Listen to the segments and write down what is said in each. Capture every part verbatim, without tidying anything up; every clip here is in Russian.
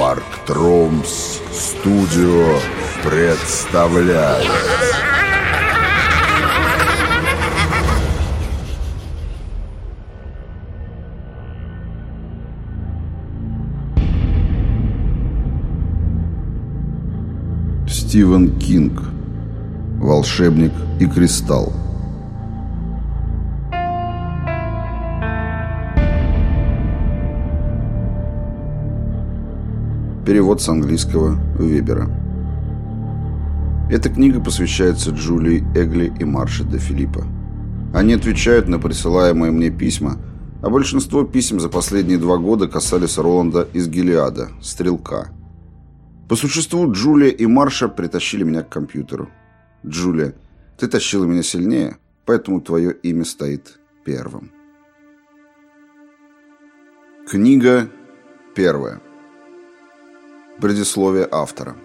Варктромс Студио представляет. Стивен Кинг. Волшебник и кристалл. Перевод с английского Вебера. Эта книга посвящается Джулии Эгли и Марше де Филиппо. Они отвечают на присылаемые мне письма, а большинство писем за последние два года касались Роланда из Гилеада, Стрелка. По существу, Джулия и Марша притащили меня к компьютеру. Джулия, ты тащила меня сильнее, поэтому твое имя стоит первым. Книга первая. Предисловие автора.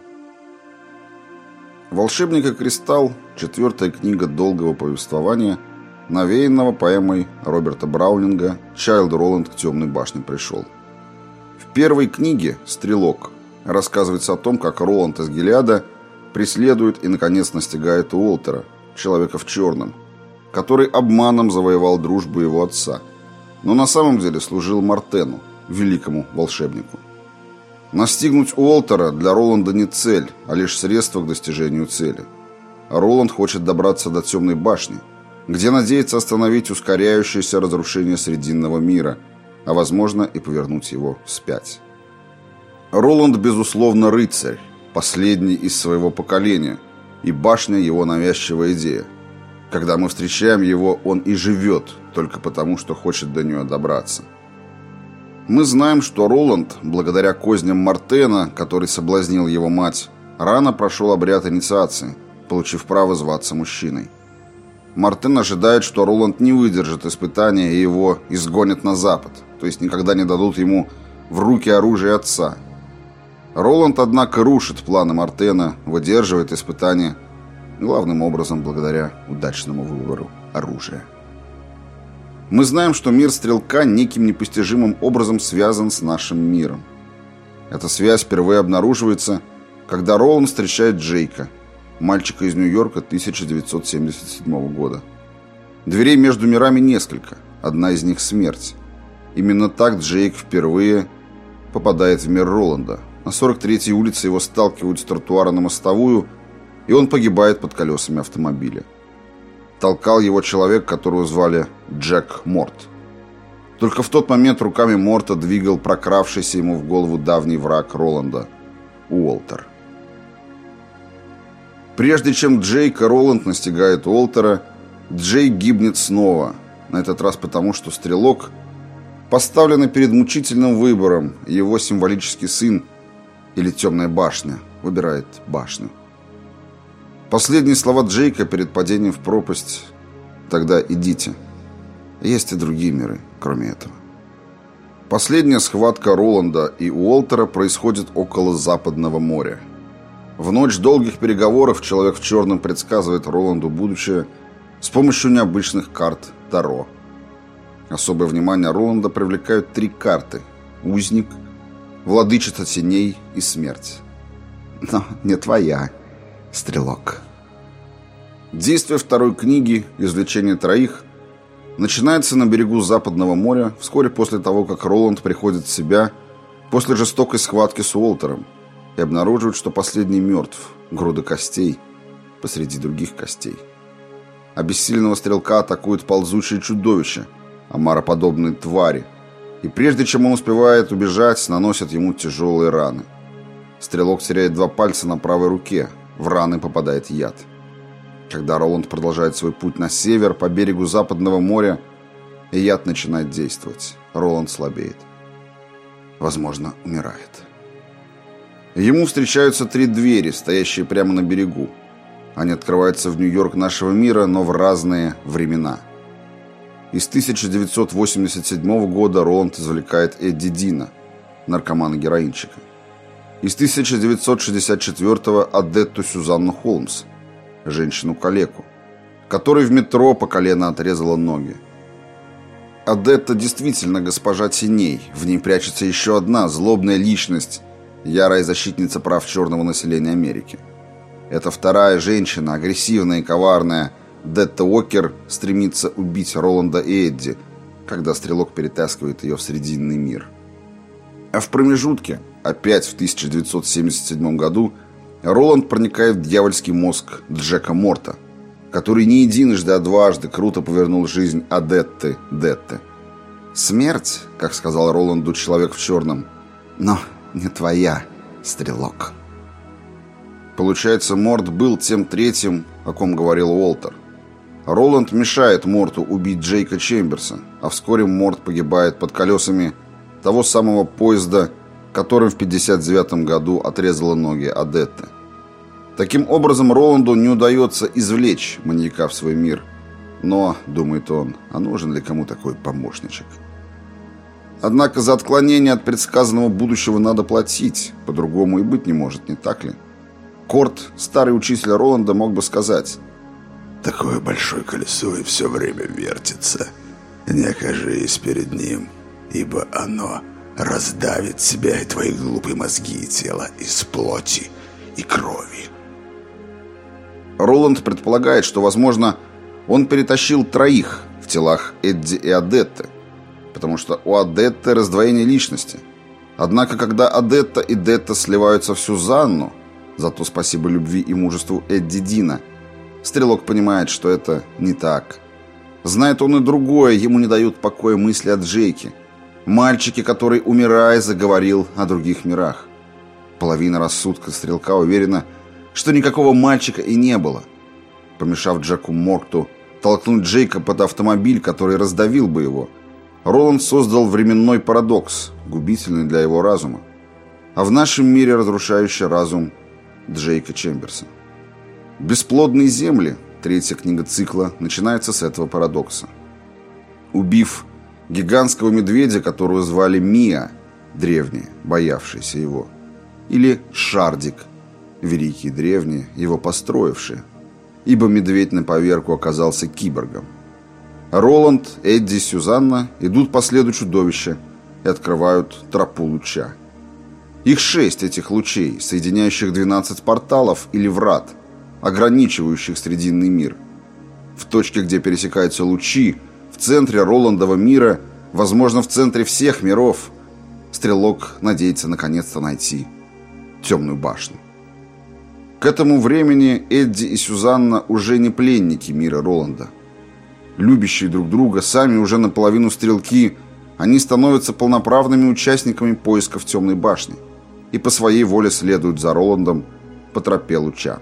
«Волшебник и кристалл» – четвертая книга долгого повествования, навеянного поэмой Роберта Браунинга «Чайлд Роланд к темной башне пришел». В первой книге «Стрелок» рассказывается о том, как Роланд из Гилеада преследует и, наконец, настигает Уолтера, человека в черном, который обманом завоевал дружбу его отца, но на самом деле служил Мартену, великому волшебнику. Настигнуть Уолтера для Роланда не цель, а лишь средство к достижению цели. Роланд хочет добраться до темной башни, где надеется остановить ускоряющееся разрушение Срединного мира, а возможно и повернуть его вспять. Роланд, безусловно, рыцарь, последний из своего поколения, и башня его навязчивая идея. Когда мы встречаем его, он и живет, только потому, что хочет до нее добраться. Мы знаем, что Роланд, благодаря козням Мартена, который соблазнил его мать, рано прошел обряд инициации, получив право зваться мужчиной. Мартен ожидает, что Роланд не выдержит испытания и его изгонят на запад, то есть никогда не дадут ему в руки оружие отца. Роланд, однако, рушит планы Мартена, выдерживает испытания, главным образом благодаря удачному выбору оружия. Мы знаем, что мир Стрелка неким непостижимым образом связан с нашим миром. Эта связь впервые обнаруживается, когда Роланд встречает Джейка, мальчика из Нью-Йорка тысяча девятьсот семьдесят седьмого года. Дверей между мирами несколько, одна из них — смерть. Именно так Джейк впервые попадает в мир Роланда. На сорок третьей улице его сталкивают с тротуара на мостовую, и он погибает под колесами автомобиля. Толкал его человек, которого звали Джек Морт. Только в тот момент руками Морта двигал прокравшийся ему в голову давний враг Роланда – Уолтер. Прежде чем Джейк и Роланд настигает Уолтера, Джейк гибнет снова, на этот раз потому, что Стрелок поставлен перед мучительным выбором, его символический сын или темная башня выбирает башню. Последние слова Джейка перед падением в пропасть: «Тогда идите». Есть и другие миры, кроме этого. Последняя схватка Роланда и Уолтера происходит около Западного моря. В ночь долгих переговоров человек в черном предсказывает Роланду будущее с помощью необычных карт Таро. Особое внимание Роланда привлекают три карты: Узник, Владычица теней и Смерть. Но не твоя, Стрелок. Действие второй книги «Извлечение троих» начинается на берегу Западного моря вскоре после того, как Роланд приходит в себя после жестокой схватки с Уолтером и обнаруживает, что последний мертв, груда костей посреди других костей. Обессиленного Стрелка атакуют ползучие чудовища, омароподобные твари, и прежде чем он успевает убежать, наносят ему тяжелые раны. Стрелок теряет два пальца на правой руке, в раны попадает яд. Когда Роланд продолжает свой путь на север по берегу Западного моря, яд начинает действовать. Роланд слабеет. Возможно, умирает. Ему встречаются три двери, стоящие прямо на берегу. Они открываются в Нью-Йорк нашего мира, но в разные времена. Из тысяча девятьсот восемьдесят седьмого года Роланд извлекает Эдди Дина, наркомана-героинщика. Из тысяча девятьсот шестьдесят четвёртого Адетту Сюзанну Холмс, женщину-калеку, которой в метро по колено отрезала ноги. Адетта действительно госпожа теней, в ней прячется еще одна злобная личность, ярая защитница прав черного населения Америки. Эта вторая женщина, агрессивная и коварная, Детта Уокер, стремится убить Роланда и Эдди, когда Стрелок перетаскивает ее в Срединный мир. А в промежутке, опять в тысяча девятьсот семьдесят седьмом году, Роланд проникает в дьявольский мозг Джека Морта, который не единожды, а дважды круто повернул жизнь Адетты Детты. «Смерть, как сказал Роланду человек в черном, но не твоя, Стрелок». Получается, Морт был тем третьим, о ком говорил Уолтер. Роланд мешает Морту убить Джейка Чемберса, а вскоре Морт погибает под колесами того самого поезда, которым в пятьдесят девятом году отрезала ноги Адетты. Таким образом, Роланду не удается извлечь маньяка в свой мир. Но, думает он, а нужен ли кому такой помощничек? Однако за отклонение от предсказанного будущего надо платить, по-другому и быть не может, не так ли? Корт, старый учитель Роланда, мог бы сказать: «Такое большое колесо и все время вертится. Не окажись перед ним, ибо оно раздавит тебя и твои глупые мозги и тело из плоти и крови». Роланд предполагает, что, возможно, он перетащил троих в телах Эдди и Адетты, потому что у Адетты раздвоение личности. Однако, когда Адетта и Детта сливаются в Сюзанну, зато спасибо любви и мужеству Эдди Дина, Стрелок понимает, что это не так. Знает он и другое, ему не дают покоя мысли о Джейке, мальчике, который, умирая, заговорил о других мирах. Половина рассудка Стрелка уверена, что никакого мальчика и не было. Помешав Джеку Морту толкнуть Джейка под автомобиль, который раздавил бы его, Роланд создал временной парадокс, губительный для его разума, а в нашем мире разрушающий разум Джейка Чемберса. «Бесплодные земли», третья книга цикла, начинается с этого парадокса. Убив гигантского медведя, которого звали Мия, древние, боявшиеся его, или Шардик, великие древние, его построившие, ибо медведь на поверку оказался киборгом. Роланд, Эдди и Сюзанна идут по следу чудовища и открывают тропу луча. Их шесть, этих лучей, соединяющих двенадцать порталов или врат, ограничивающих Срединный мир. В точке, где пересекаются лучи, в центре Роландова мира, возможно, в центре всех миров, Стрелок надеется наконец-то найти Темную башню. К этому времени Эдди и Сюзанна уже не пленники мира Роланда. Любящие друг друга, сами уже наполовину стрелки, они становятся полноправными участниками поисков Темной башни и по своей воле следуют за Роландом по тропе луча.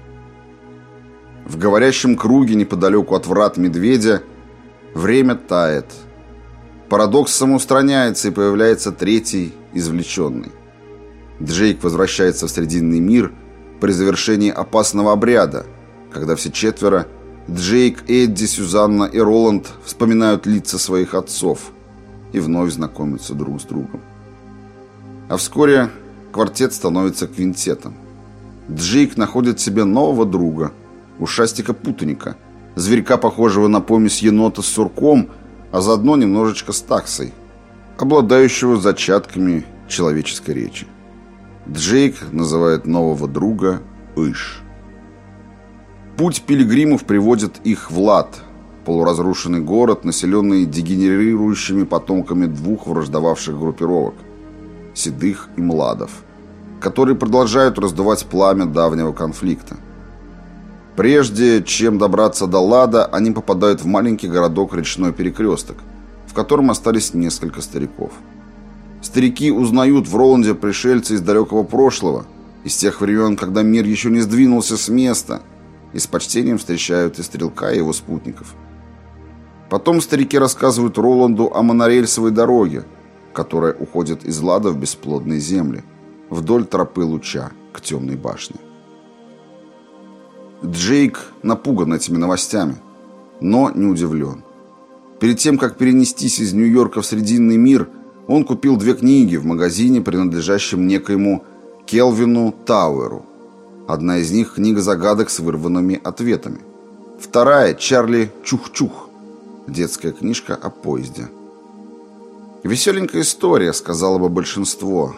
В говорящем круге неподалеку от врат медведя время тает. Парадокс самоустраняется, и появляется третий, извлеченный. Джейк возвращается в Срединный мир при завершении опасного обряда, когда все четверо – Джейк, Эдди, Сюзанна и Роланд – вспоминают лица своих отцов и вновь знакомятся друг с другом. А вскоре квартет становится квинтетом. Джейк находит себе нового друга – ушастика-путаника, зверька, похожего на помесь енота с сурком, а заодно немножечко с таксой, обладающего зачатками человеческой речи. Джейк называет нового друга Иш. Путь пилигримов приводит их в Лад, полуразрушенный город, населенный дегенерирующими потомками двух враждовавших группировок – Седых и Младов, которые продолжают раздувать пламя давнего конфликта. Прежде чем добраться до Лада, они попадают в маленький городок Речной Перекресток, в котором остались несколько стариков. Старики узнают в Роланде пришельца из далекого прошлого, из тех времен, когда мир еще не сдвинулся с места, и с почтением встречают и Стрелка, и его спутников. Потом старики рассказывают Роланду о монорельсовой дороге, которая уходит из Лада в бесплодные земли, вдоль тропы луча к Темной башне. Джейк напуган этими новостями, но не удивлен. Перед тем, как перенестись из Нью-Йорка в Срединный мир, он купил две книги в магазине, принадлежащем некоему Келвину Тауэру. Одна из них – книга загадок с вырванными ответами. Вторая – Чарли Чух-Чух, детская книжка о поезде. «Веселенькая история», – сказала бы большинство.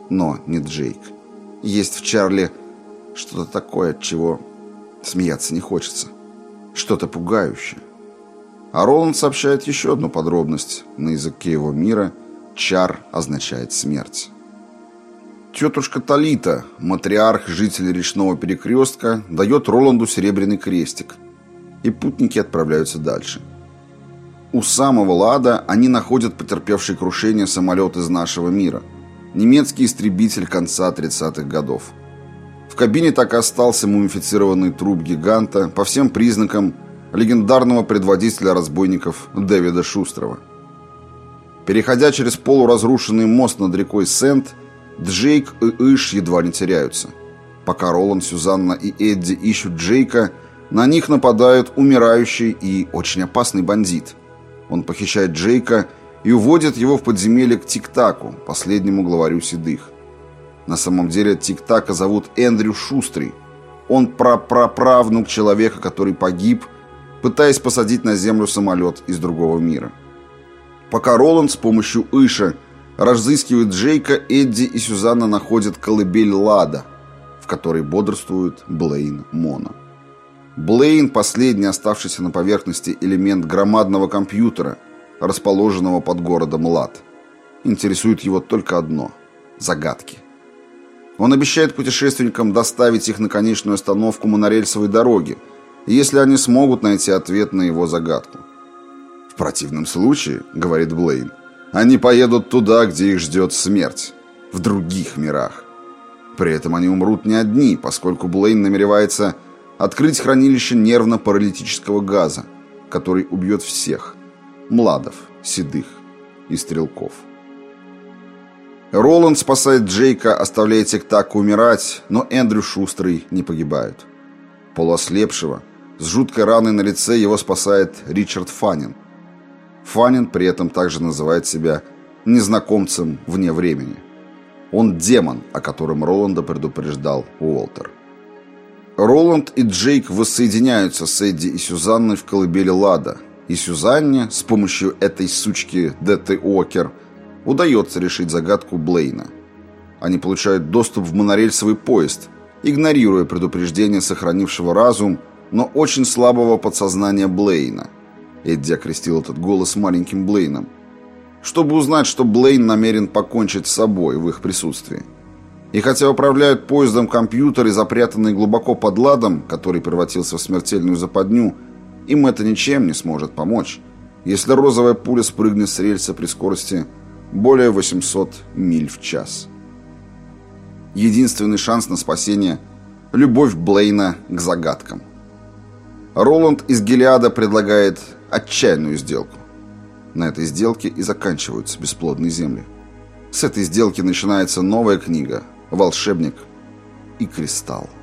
но не Джейк. Есть в Чарли что-то такое, от чего смеяться не хочется. Что-то пугающее. А Роланд сообщает еще одну подробность. На языке его мира «чар» означает смерть. Тетушка Талита, матриарх жителей речного перекрестка, дает Роланду серебряный крестик, и путники отправляются дальше. У самого Лада они находят потерпевший крушение самолет из нашего мира, немецкий истребитель конца тридцатых годов. В кабине так и остался мумифицированный труп гиганта, по всем признакам легендарного предводителя разбойников Дэвида Шустрова. Переходя через полуразрушенный мост над рекой Сент, Джейк и Иш едва не теряются. Пока Роланд, Сюзанна и Эдди ищут Джейка, на них нападают умирающий и очень опасный бандит. Он похищает Джейка и уводит его в подземелье к Тик-Таку, последнему главарю Седых. На самом деле Тик-Така зовут Эндрю Шустрый. Он прапраправнук человека, который погиб, пытаясь посадить на землю самолет из другого мира. Пока Роланд с помощью Иша разыскивает Джейка, Эдди и Сюзанна находят колыбель Лада, в которой бодрствует Блейн Моно. Блейн – последний оставшийся на поверхности элемент громадного компьютера, расположенного под городом Лад. Интересует его только одно – загадки. Он обещает путешественникам доставить их на конечную остановку монорельсовой дороги, если они смогут найти ответ на его загадку. «В противном случае, — говорит Блейн, — они поедут туда, где их ждет смерть, в других мирах. При этом они умрут не одни, поскольку Блейн намеревается открыть хранилище нервно-паралитического газа, который убьет всех – младов, седых и стрелков». Роланд спасает Джейка, оставляя Тик-Така умирать, но Эндрю Шустрый не погибает. Полуослепшего, с жуткой раной на лице, его спасает Ричард Фаннин. Фаннин при этом также называет себя незнакомцем вне времени. Он демон, о котором Роланда предупреждал Уолтер. Роланд и Джейк воссоединяются с Эдди и Сюзанной в колыбели Лада, и Сюзанне с помощью этой сучки Д Т Уокер удается решить загадку Блейна. Они получают доступ в монорельсовый поезд, игнорируя предупреждение сохранившего разум, но очень слабого подсознания Блейна. Эдди окрестил этот голос маленьким Блейном, чтобы узнать, что Блейн намерен покончить с собой в их присутствии. И хотя управляют поездом компьютеры, запрятанные глубоко под Ладом, который превратился в смертельную западню, им это ничем не сможет помочь, если розовая пуля спрыгнет с рельса при скорости более восемьсот миль в час. Единственный шанс на спасение – любовь Блейна к загадкам. Роланд из Гилеада предлагает отчаянную сделку. На этой сделке и заканчиваются бесплодные земли. С этой сделки начинается новая книга «Волшебник и кристалл».